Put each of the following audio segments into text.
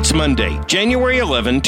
It's Monday, January 11,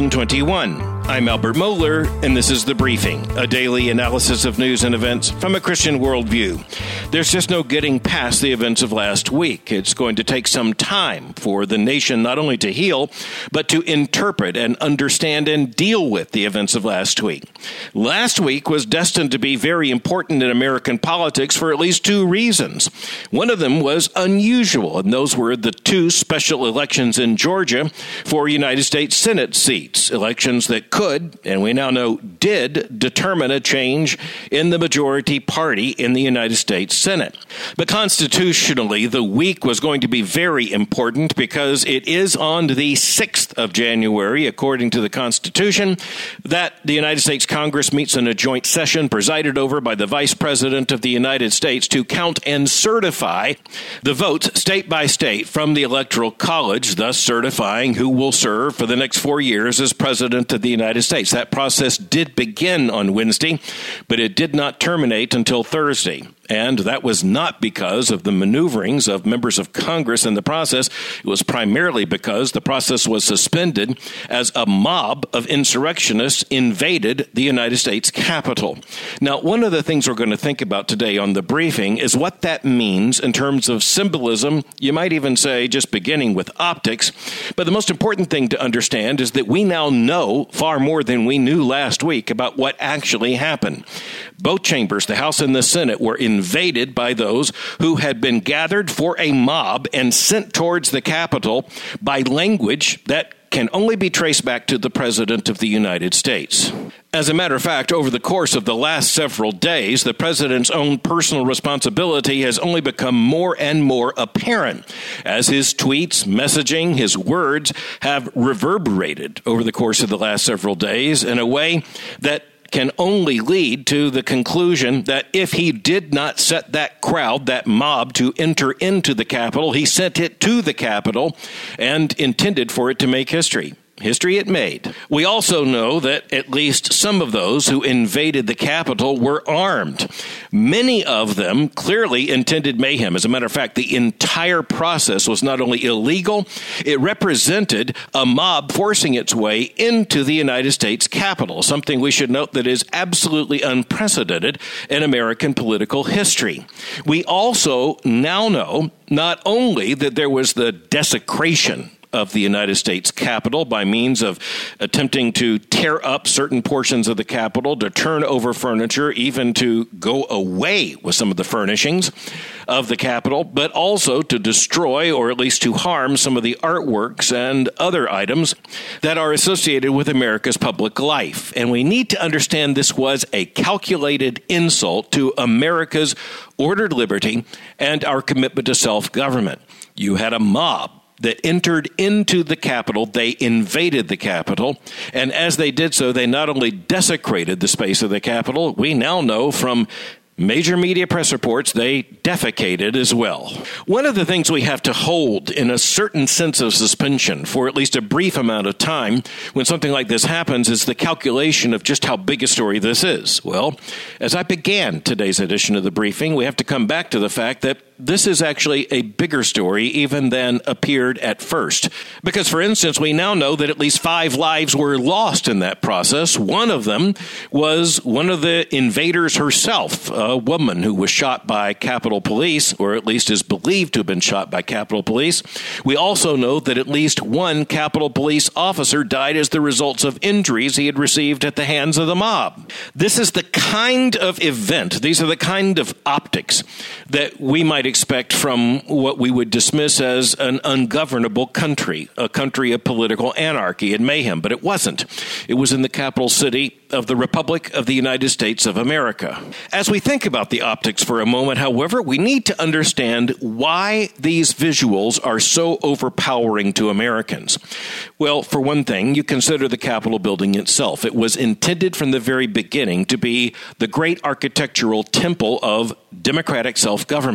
2021. I'm Albert Mohler, and this is The Briefing, a daily analysis of news and events from a Christian worldview. There's just no getting past the events of last week. It's going to take some time for the nation not only to heal, but to interpret and understand and deal with the events of last week. Last week was destined to be very important in American politics for at least two reasons. One of them was unusual, and those were the two special elections in Georgia for United States Senate seats, elections that could, and we now know did, determine a change in the majority party in the United States Senate. But constitutionally, the week was going to be very important because it is on the 6th of January, according to the Constitution, that the United States Congress meets in a joint session presided over by the Vice President of the United States to count and certify the votes state by state from the Electoral College, thus certifying who will serve for the next 4 years as President of the United States. That process did begin on Wednesday, but it did not terminate until Thursday. And that was not because of the maneuverings of members of Congress in the process. It was primarily because the process was suspended as a mob of insurrectionists invaded the United States Capitol. Now, one of the things we're going to think about today on The Briefing is what that means in terms of symbolism. You might even say just beginning with optics. But the most important thing to understand is that we now know far more than we knew last week about what actually happened. Both chambers, the House and the Senate, were invaded by those who had been gathered for a mob and sent towards the Capitol by language that can only be traced back to the President of the United States. As a matter of fact, over the course of the last several days, the President's own personal responsibility has only become more and more apparent as his tweets, messaging, his words have reverberated over the course of the last several days in a way that can only lead to the conclusion that if he did not set that crowd, that mob, to enter into the Capitol, he sent it to the Capitol and intended for it to make history. History it made. We also know that at least some of those who invaded the Capitol were armed. Many of them clearly intended mayhem. As a matter of fact, the entire process was not only illegal, it represented a mob forcing its way into the United States Capitol, something we should note that is absolutely unprecedented in American political history. We also now know not only that there was the desecration of the United States Capitol by means of attempting to tear up certain portions of the Capitol, to turn over furniture, even to go away with some of the furnishings of the Capitol, but also to destroy or at least to harm some of the artworks and other items that are associated with America's public life. And we need to understand this was a calculated insult to America's ordered liberty and our commitment to self-government. You had a mob that entered into the Capitol. They invaded the Capitol, and as they did so, they not only desecrated the space of the Capitol, we now know from major media press reports, they defecated as well. One of the things we have to hold in a certain sense of suspension for at least a brief amount of time when something like this happens is the calculation of just how big a story this is. Well, as I began today's edition of The Briefing, we have to come back to the fact that this is actually a bigger story even than appeared at first. Because, for instance, we now know that at least 5 lives were lost in that process. One of them was one of the invaders herself, a woman who was shot by Capitol Police, or at least is believed to have been shot by Capitol Police. We also know that at least one Capitol Police officer died as the results of injuries he had received at the hands of the mob. This is the kind of event, these are the kind of optics that we might expect from what we would dismiss as an ungovernable country, a country of political anarchy and mayhem, but it wasn't. It was in the capital city of the Republic of the United States of America. As we think about the optics for a moment, however, we need to understand why these visuals are so overpowering to Americans. Well, for one thing, you consider the Capitol building itself. It was intended from the very beginning to be the great architectural temple of democratic self-government.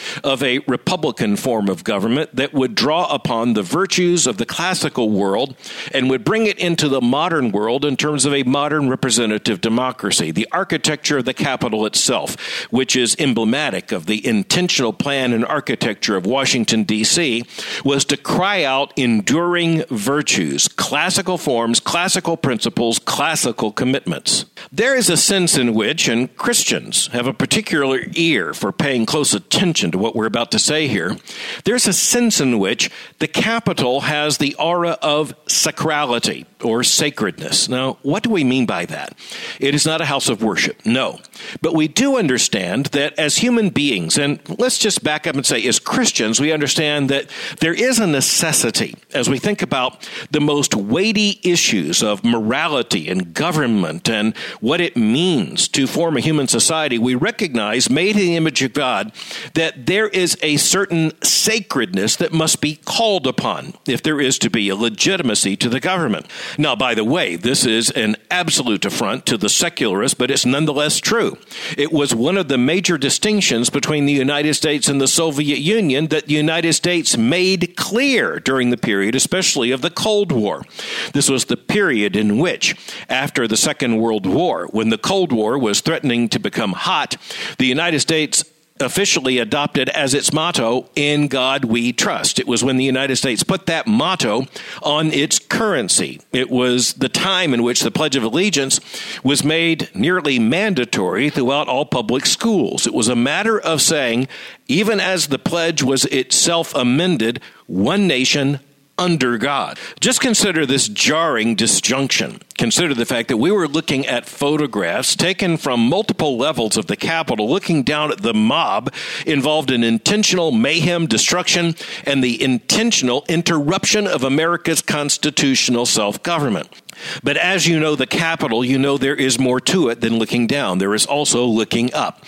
of a republican form of government that would draw upon the virtues of the classical world and would bring it into the modern world in terms of a modern representative democracy. The architecture of the Capitol itself, which is emblematic of the intentional plan and architecture of Washington, D.C., was to cry out enduring virtues, classical forms, classical principles, classical commitments. There is a sense in which, and Christians have a particular ear for paying close attention to what we're about to say here, there's a sense in which the Capitol has the aura of sacrality or sacredness. Now, what do we mean by that? It is not a house of worship, no. But we do understand that as human beings, and let's just back up and say as Christians, we understand that there is a necessity as we think about the most weighty issues of morality and government and what it means to form a human society. We recognize, made in the image of God, that there is a certain sacredness that must be called upon if there is to be a legitimacy to the government. Now, by the way, this is an absolute affront to the secularists, but it's nonetheless true. It was one of the major distinctions between the United States and the Soviet Union that the United States made clear during the period, especially of the Cold War. This was the period in which, after the Second World War, when the Cold War was threatening to become hot, the United States officially adopted as its motto, "In God We Trust." It was when the United States put that motto on its currency. It was the time in which the Pledge of Allegiance was made nearly mandatory throughout all public schools. It was a matter of saying, even as the pledge was itself amended, one nation under God. Just consider this jarring disjunction. Consider the fact that we were looking at photographs taken from multiple levels of the Capitol, looking down at the mob involved in intentional mayhem, destruction, and the intentional interruption of America's constitutional self-government. But as you know the Capitol, you know there is more to it than looking down. There is also looking up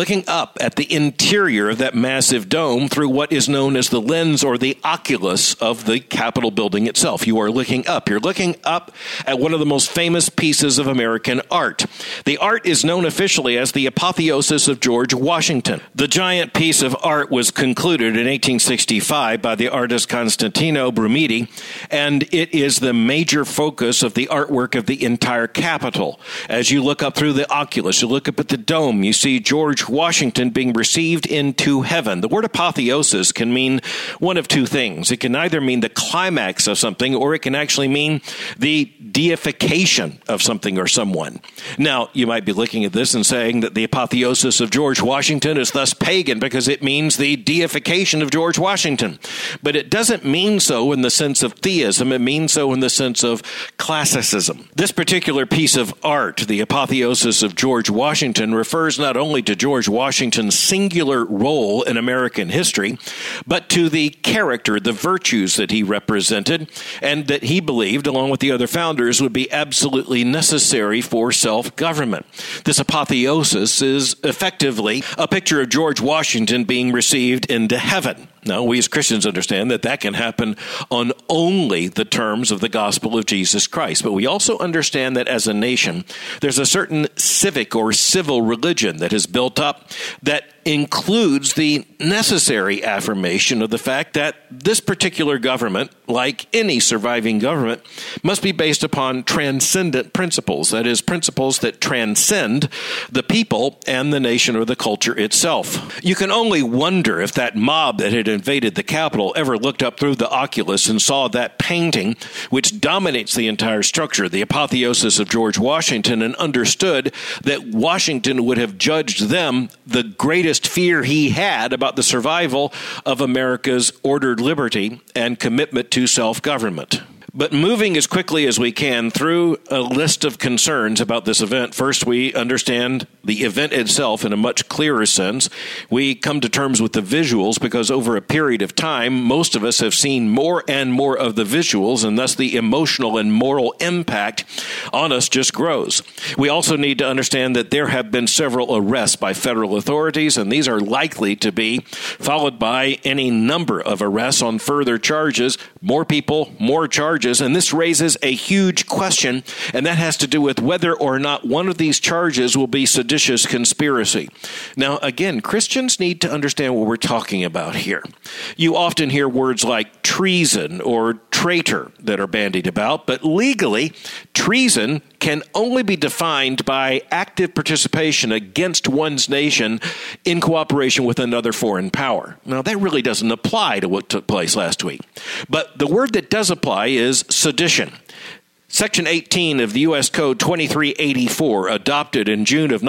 at the interior of that massive dome through what is known as the lens or the oculus of the Capitol building itself. You are looking up. You're looking up at one of the most famous pieces of American art. The art is known officially as the Apotheosis of George Washington. The giant piece of art was concluded in 1865 by the artist Constantino Brumidi, and it is the major focus of the artwork of the entire Capitol. As you look up through the oculus, you look up at the dome, you see George Washington being received into heaven. The word apotheosis can mean one of two things. It can either mean the climax of something, or it can actually mean the deification of something or someone. Now, you might be looking at this and saying that the apotheosis of George Washington is thus pagan because it means the deification of George Washington. But it doesn't mean so in the sense of theism. It means so in the sense of classicism. This particular piece of art, the Apotheosis of George Washington, refers not only to George Washington's singular role in American history, but to the character, the virtues that he represented, and that he believed, along with the other founders, would be absolutely necessary for self-government. This apotheosis is effectively a picture of George Washington being received into heaven. Now, we as Christians understand that that can happen on only the terms of the gospel of Jesus Christ. But we also understand that as a nation, there's a certain civic or civil religion that is built up that includes the necessary affirmation of the fact that this particular government, like any surviving government, must be based upon transcendent principles. That is, principles that transcend the people and the nation or the culture itself. You can only wonder if that mob that had invaded the Capitol ever looked up through the oculus and saw that painting, which dominates the entire structure, the apotheosis of George Washington, and understood that Washington would have judged them the greatest fear he had about the survival of America's ordered liberty and commitment to self-government. But moving as quickly as we can through a list of concerns about this event, first we understand the event itself in a much clearer sense. We come to terms with the visuals because over a period of time, most of us have seen more and more of the visuals, and thus the emotional and moral impact on us just grows. We also need to understand that there have been several arrests by federal authorities, and these are likely to be followed by any number of arrests on further charges. More people, more charges. charges, and this raises a huge question, and that has to do with whether or not one of these charges will be seditious conspiracy. Now, again, Christians need to understand what we're talking about here. You often hear words like treason or traitor that are bandied about, but legally, treason can only be defined by active participation against one's nation in cooperation with another foreign power. Now, that really doesn't apply to what took place last week. But the word that does apply is sedition. Section 18 of the U.S. Code 2384, adopted in June of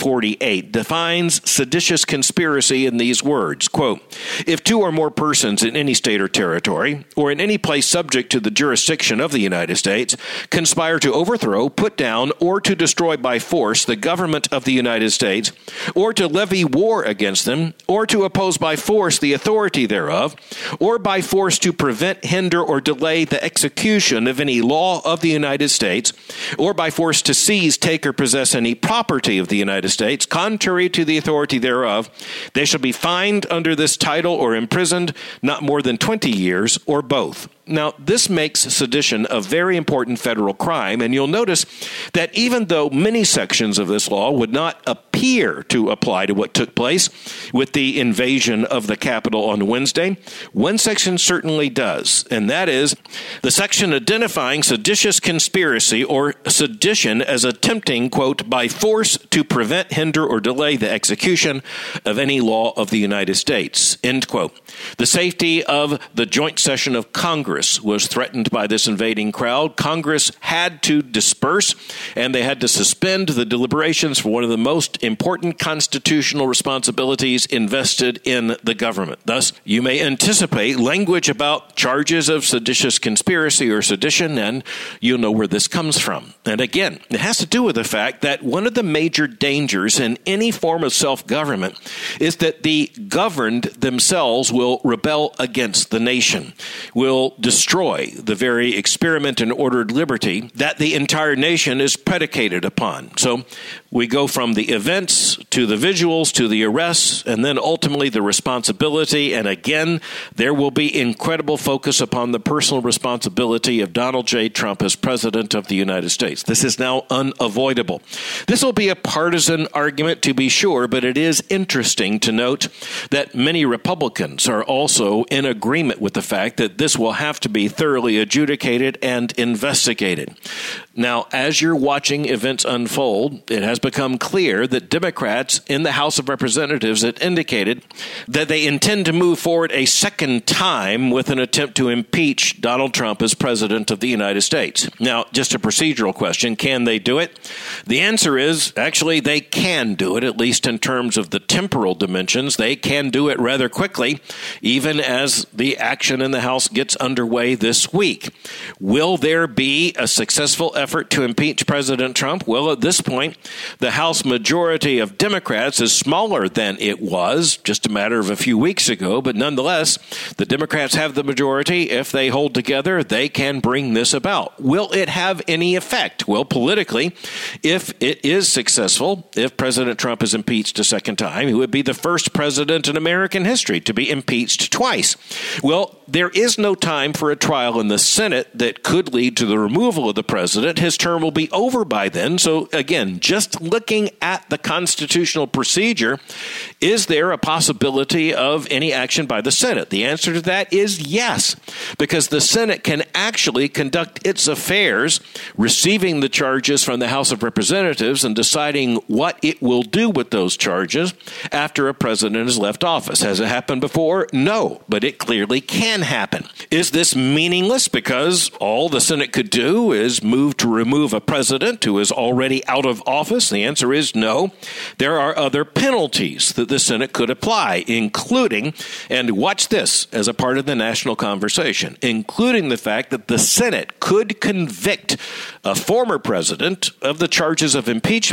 1948, defines seditious conspiracy in these words, quote, if two or more persons in any state or territory, or in any place subject to the jurisdiction of the United States, conspire to overthrow, put down, or to destroy by force the government of the United States, or to levy war against them, or to oppose by force the authority thereof, or by force to prevent, hinder, or delay the execution of any law of the United States, or by force to seize, take, or possess any property of the United States, contrary to the authority thereof, they shall be fined under this title or imprisoned not more than 20 years, or both. Now, this makes sedition a very important federal crime, and you'll notice that even though many sections of this law would not appear to apply to what took place with the invasion of the Capitol on Wednesday, one section certainly does, and that is the section identifying seditious conspiracy or sedition as attempting, quote, by force to prevent, hinder, or delay the execution of any law of the United States, end quote. The safety of the joint session of Congress was threatened by this invading crowd. Congress had to disperse, and they had to suspend the deliberations for one of the most important constitutional responsibilities invested in the government. Thus, you may anticipate language about charges of seditious conspiracy or sedition, and you'll know where this comes from. And again, it has to do with the fact that one of the major dangers in any form of self-government is that the governed themselves will rebel against the nation, will destroy the very experiment in ordered liberty that the entire nation is predicated upon. So we go from the events to the visuals to the arrests and then ultimately the responsibility. And again, there will be incredible focus upon the personal responsibility of Donald J. Trump as president of the United States. This is now unavoidable. This will be a partisan argument to be sure, but it is interesting to note that many Republicans are also in agreement with the fact that this will have to be thoroughly adjudicated and investigated. Now, as you're watching events unfold, it has become clear that Democrats in the House of Representatives had indicated that they intend to move forward a second time with an attempt to impeach Donald Trump as president of the United States. Now, just a procedural question, can they do it? The answer is, actually, they can do it, at least in terms of the temporal dimensions. They can do it rather quickly, even as the action in the House gets underway this week. Will there be a successful effort to impeach President Trump? Well, at this point, the House majority of Democrats is smaller than it was just a matter of a few weeks ago, but nonetheless, the Democrats have the majority. If they hold together, they can bring this about. Will it have any effect? Well, politically, if it is successful, if President Trump is impeached a second time, he would be the first president in American history to be impeached twice. Well, there is no time for a trial in the Senate that could lead to the removal of the president. His term will be over by then. So again, just looking at the constitutional procedure, is there a possibility of any action by the Senate? The answer to that is yes, because the Senate can actually conduct its affairs, receiving the charges from the House of Representatives and deciding what it will do with those charges after a president has left office. Has it happened before? No, but it clearly can happen. Is this meaningless because all the Senate could do is move to remove a president who is already out of office? The answer is no. There are other penalties that the Senate could apply, including, and watch this as a part of the national conversation, including the fact that the Senate could convict a former president of the charges of impeachment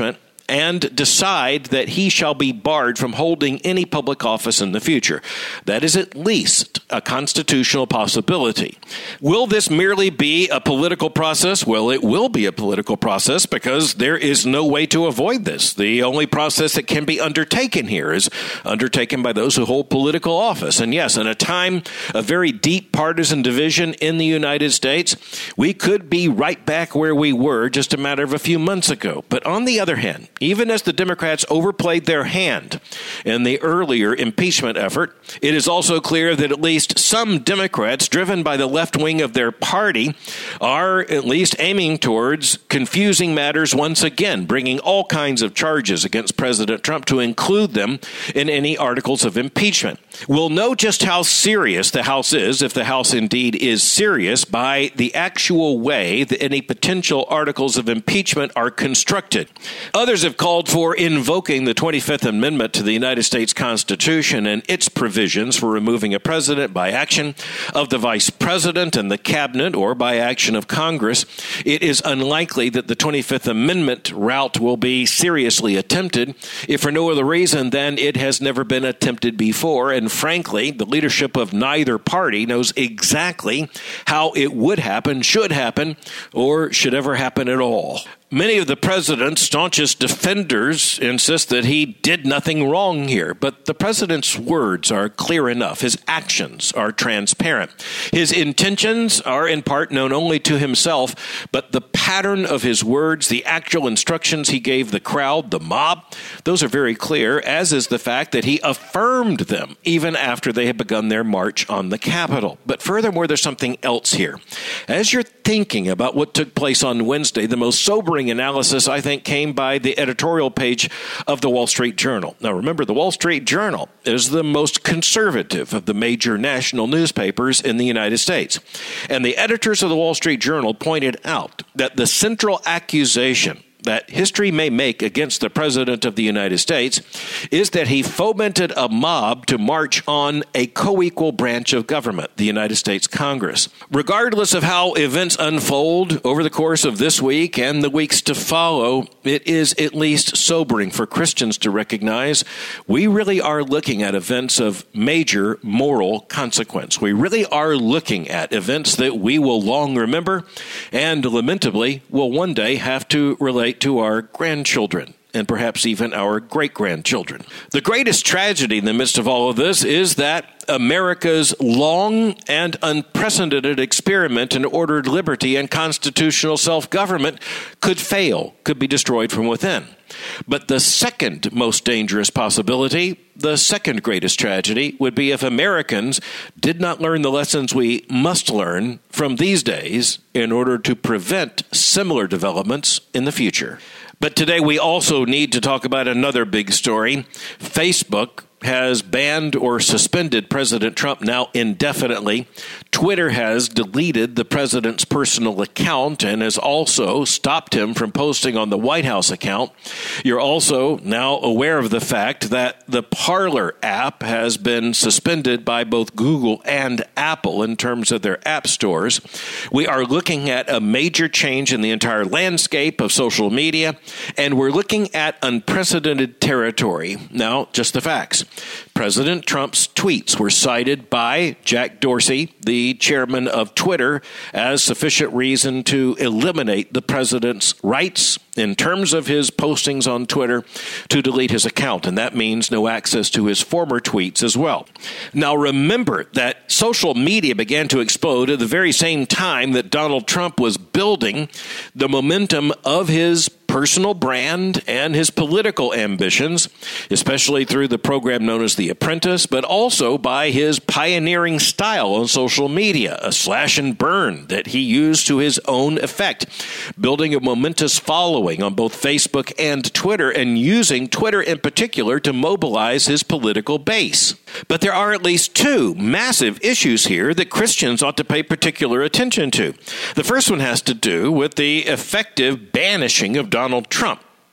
and decide that he shall be barred from holding any public office in the future. That is at least a constitutional possibility. Will this merely be a political process? Well, it will be a political process because there is no way to avoid this. The only process that can be undertaken here is undertaken by those who hold political office. And yes, in a time of very deep partisan division in the United States, we could be right back where we were just a matter of a few months ago. But on the other hand, even as the Democrats overplayed their hand in the earlier impeachment effort, it is also clear that at least some Democrats, driven by the left wing of their party, are at least aiming towards confusing matters once again, bringing all kinds of charges against President Trump to include them in any articles of impeachment. We'll know just how serious the House is, if the House indeed is serious, by the actual way that any potential articles of impeachment are constructed. Others have called for invoking the 25th Amendment to the United States Constitution and its provisions for removing a president by action of the vice president and the cabinet or by action of Congress. It is unlikely that the 25th Amendment route will be seriously attempted, if for no other reason than it has never been attempted before. And frankly, the leadership of neither party knows exactly how it would happen, should happen, or should ever happen at all. Many of the president's staunchest defenders insist that he did nothing wrong here, but the president's words are clear enough. His actions are transparent. His intentions are in part known only to himself, but the pattern of his words, the actual instructions he gave the crowd, the mob, those are very clear, as is the fact that he affirmed them even after they had begun their march on the Capitol. But furthermore, there's something else here. As you're thinking about what took place on Wednesday, the most sobering analysis, I think, came by the editorial page of the Wall Street Journal. Now, remember, the Wall Street Journal is the most conservative of the major national newspapers in the United States. And the editors of the Wall Street Journal pointed out that the central accusation that history may make against the President of the United States is that he fomented a mob to march on a co-equal branch of government, the United States Congress. Regardless of how events unfold over the course of this week and the weeks to follow, it is at least sobering for Christians to recognize we really are looking at events of major moral consequence. We really are looking at events that we will long remember and lamentably will one day have to relate to our grandchildren and perhaps even our great-grandchildren. The greatest tragedy in the midst of all of this is that America's long and unprecedented experiment in ordered liberty and constitutional self-government could fail, could be destroyed from within. But the second most dangerous possibility, the second greatest tragedy, would be if Americans did not learn the lessons we must learn from these days in order to prevent similar developments in the future. But today we also need to talk about another big story. Facebook has banned or suspended President Trump now indefinitely. Twitter has deleted the president's personal account and has also stopped him from posting on the White House account. You're also now aware of the fact that the Parler app has been suspended by both Google and Apple in terms of their app stores. We are looking at a major change in the entire landscape of social media, and we're looking at unprecedented territory. Now, just the facts. President Trump's tweets were cited by Jack Dorsey, the chairman of Twitter, as sufficient reason to eliminate the president's rights in terms of his postings on Twitter to delete his account. And that means no access to his former tweets as well. Now, remember that social media began to explode at the very same time that Donald Trump was building the momentum of his personal brand and his political ambitions, especially through the program known as The Apprentice, but also by his pioneering style on social media, a slash and burn that he used to his own effect, building a momentous following on both Facebook and Twitter, and using Twitter in particular to mobilize his political base. But there are at least two massive issues here that Christians ought to pay particular attention to. The first one has to do with the effective banishing of Donald Trump.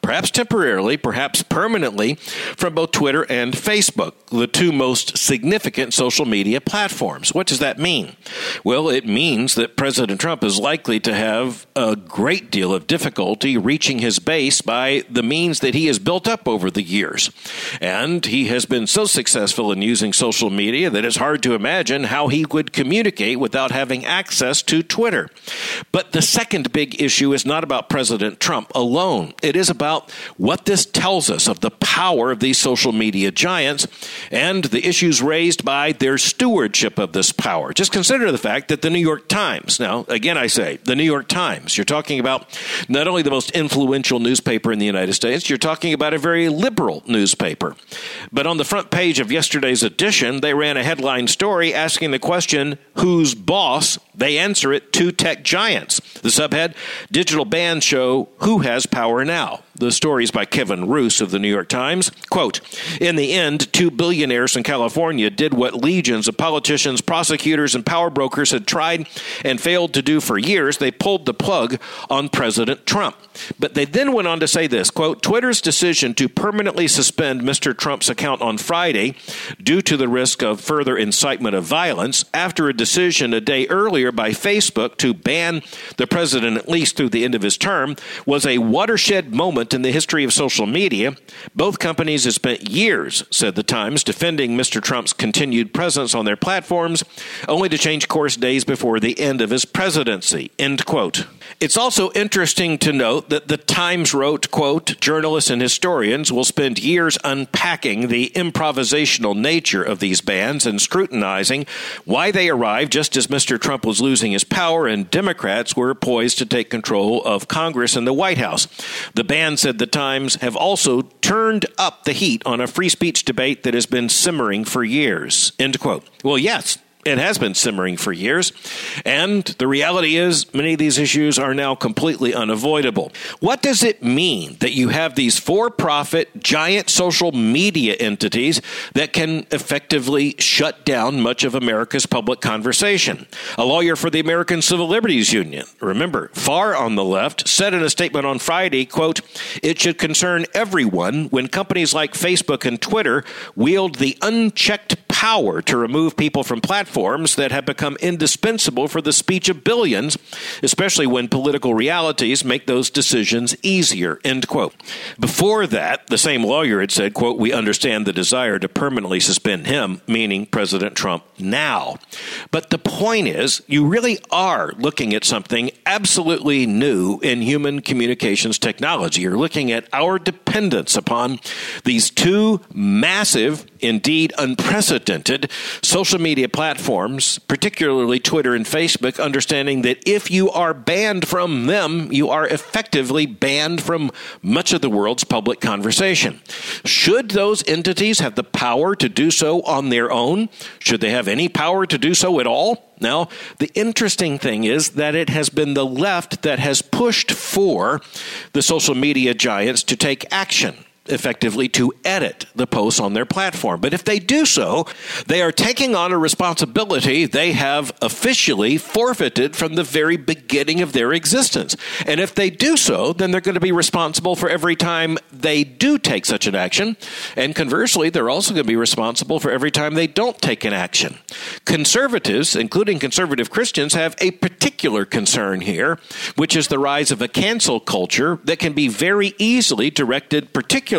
perhaps temporarily, perhaps permanently, from both Twitter and Facebook, the two most significant social media platforms. What does that mean? Well, it means that President Trump is likely to have a great deal of difficulty reaching his base by the means that he has built up over the years. And he has been so successful in using social media that it's hard to imagine how he would communicate without having access to Twitter. But the second big issue is not about President Trump alone. It is about what this tells us of the power of these social media giants and the issues raised by their stewardship of this power. Just consider the fact that the New York Times, now, again, I say, the New York Times, you're talking about not only the most influential newspaper in the United States, you're talking about a very liberal newspaper. But on the front page of yesterday's edition, they ran a headline story asking the question, who's boss? They answer it, two tech giants. The subhead, digital bans show who has power now. The story is by Kevin Roose of the New York Times. Quote, in the end, two billionaires in California did what legions of politicians, prosecutors, and power brokers had tried and failed to do for years. They pulled the plug on President Trump. But they then went on to say this, quote, Twitter's decision to permanently suspend Mr. Trump's account on Friday due to the risk of further incitement of violence after a decision a day earlier by Facebook to ban the president at least through the end of his term was a watershed moment in the history of social media. Both companies have spent years, said the Times, defending Mr. Trump's continued presence on their platforms, only to change course days before the end of his presidency, end quote. It's also interesting to note that the Times wrote, quote, journalists and historians will spend years unpacking the improvisational nature of these bans and scrutinizing why they arrived just as Mr. Trump was losing his power and Democrats were poised to take control of Congress and the White House. The bans, said the Times, have also turned up the heat on a free speech debate that has been simmering for years, end quote. Well, yes. It has been simmering for years, and the reality is many of these issues are now completely unavoidable. What does it mean that you have these for-profit, giant social media entities that can effectively shut down much of America's public conversation? A lawyer for the American Civil Liberties Union, remember, far on the left, said in a statement on Friday, quote, it should concern everyone when companies like Facebook and Twitter wield the unchecked power to remove people from platforms that have become indispensable for the speech of billions, especially when political realities make those decisions easier, end quote. Before that, the same lawyer had said, quote, we understand the desire to permanently suspend him, meaning President Trump, now. But the point is, you really are looking at something absolutely new in human communications technology. You're looking at our dependence upon these two massive, indeed unprecedented social media platforms, particularly Twitter and Facebook, understanding that if you are banned from them, you are effectively banned from much of the world's public conversation. Should those entities have the power to do so on their own? Should they have any power to do so at all? Now, the interesting thing is that it has been the left that has pushed for the social media giants to take action, effectively to edit the posts on their platform. But if they do so, they are taking on a responsibility they have officially forfeited from the very beginning of their existence. And if they do so, then they're going to be responsible for every time they do take such an action. And conversely, they're also going to be responsible for every time they don't take an action. Conservatives, including conservative Christians, have a particular concern here, which is the rise of a cancel culture that can be very easily directed particularly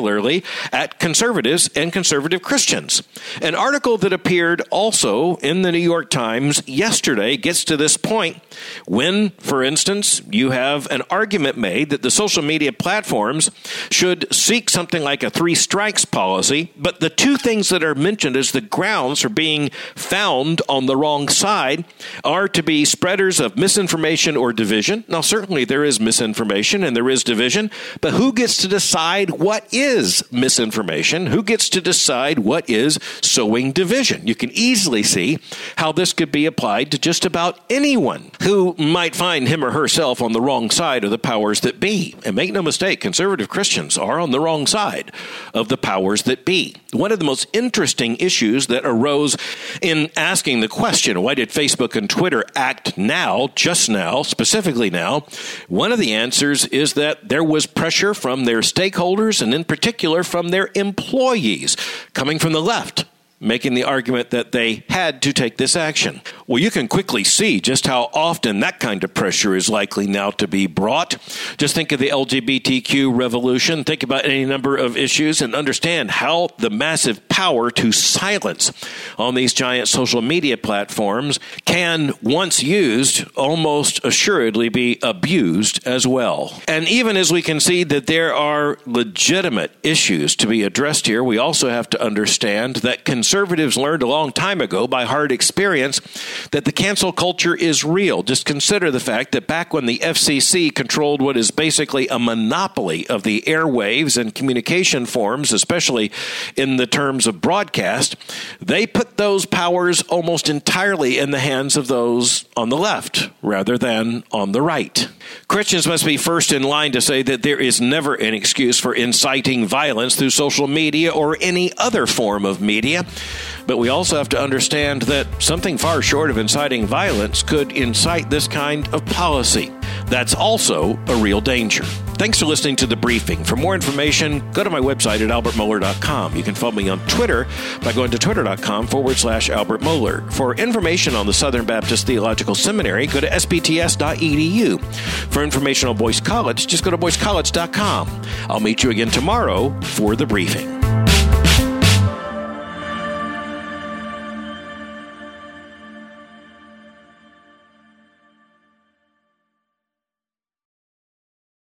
at conservatives and conservative Christians. An article that appeared also in the New York Times yesterday gets to this point when, for instance, you have an argument made that the social media platforms should seek something like a 3 strikes policy, but the two things that are mentioned as the grounds for being found on the wrong side are to be spreaders of misinformation or division. Now, certainly there is misinformation and there is division, but who gets to decide what is misinformation? Who gets to decide what is sowing division? You can easily see how this could be applied to just about anyone who might find him or herself on the wrong side of the powers that be. And make no mistake, conservative Christians are on the wrong side of the powers that be. One of the most interesting issues that arose in asking asking the question, why did Facebook and Twitter act now, just now, specifically now? One of the answers is that there was pressure from their stakeholders and in particular from their employees coming from the left, making the argument that they had to take this action. Well, you can quickly see just how often that kind of pressure is likely now to be brought. Just think of the LGBTQ revolution. Think about any number of issues and understand how the massive power to silence on these giant social media platforms can, once used, almost assuredly be abused as well. And even as we can see that there are legitimate issues to be addressed here, we also have to understand that conservatives learned a long time ago by hard experience that the cancel culture is real. Just consider the fact that back when the FCC controlled what is basically a monopoly of the airwaves and communication forms, especially in the terms of broadcast, they put those powers almost entirely in the hands of those on the left rather than on the right. Christians must be first in line to say that there is never an excuse for inciting violence through social media or any other form of media. But we also have to understand that something far short of inciting violence could incite this kind of policy. That's also a real danger. Thanks for listening to The Briefing. For more information, go to my website at albertmohler.com. You can follow me on Twitter by going to twitter.com/Albert Mohler. For information on the Southern Baptist Theological Seminary, go to sbts.edu. For information on Boyce College, just go to boycecollege.com. I'll meet you again tomorrow for The Briefing.